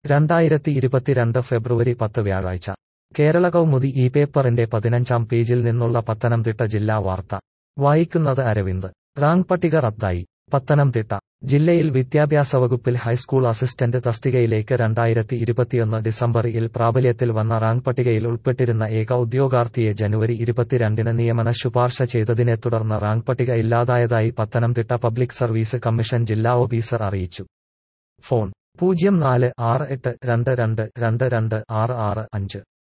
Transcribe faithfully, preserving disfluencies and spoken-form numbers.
രണ്ടായിരത്തി ഇരുപത്തിരണ്ട് ഫെബ്രുവരി പത്ത് വ്യാഴാഴ്ച കേരള കൗമുദി ഈ പേപ്പറിന്റെ പതിനഞ്ചാം പേജിൽ നിന്നുള്ള പത്തനംതിട്ട ജില്ലാ വാർത്ത വായിക്കുന്നത് അരവിന്ദ്. റാങ്ക് പട്ടിക റദ്ദായി. പത്തനംതിട്ട ജില്ലയിൽ വിദ്യാഭ്യാസ വകുപ്പിൽ ഹൈസ്കൂൾ അസിസ്റ്റന്റ് തസ്തികയിലേക്ക് രണ്ടായിരത്തി ഇരുപത്തിയൊന്ന് ഡിസംബറിൽ പ്രാബല്യത്തിൽ വന്ന റാങ്ക് പട്ടികയിൽ ഉൾപ്പെട്ടിരുന്ന ഏക ഉദ്യോഗാർത്ഥിയെ ജനുവരി ഇരുപത്തിരണ്ടിന് നിയമന ശുപാർശ ചെയ്തതിനെ തുടർന്ന് റാങ്ക് പട്ടിക ഇല്ലാതായതായി പത്തനംതിട്ട പബ്ലിക് സർവീസ് കമ്മീഷൻ ജില്ലാ ഓഫീസർ അറിയിച്ചു. ഫോൺ പൂജ്യം നാല് ആറ് എട്ട് രണ്ട് രണ്ട് രണ്ട് രണ്ട് ആറ് ആറ് അഞ്ച്.